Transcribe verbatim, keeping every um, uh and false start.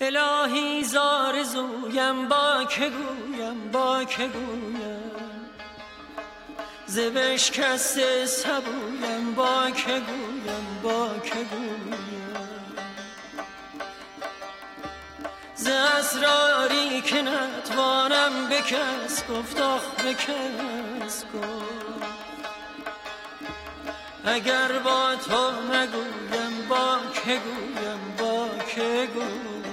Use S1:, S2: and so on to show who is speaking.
S1: الهی زارزویم با که گویم با که گویم ز بشکسته سبویم با که گویم با که گویم ز اسراری که نتوانم به کس گفت آخ به کس گفت اگر با تو نگویم با که گویم با که گویم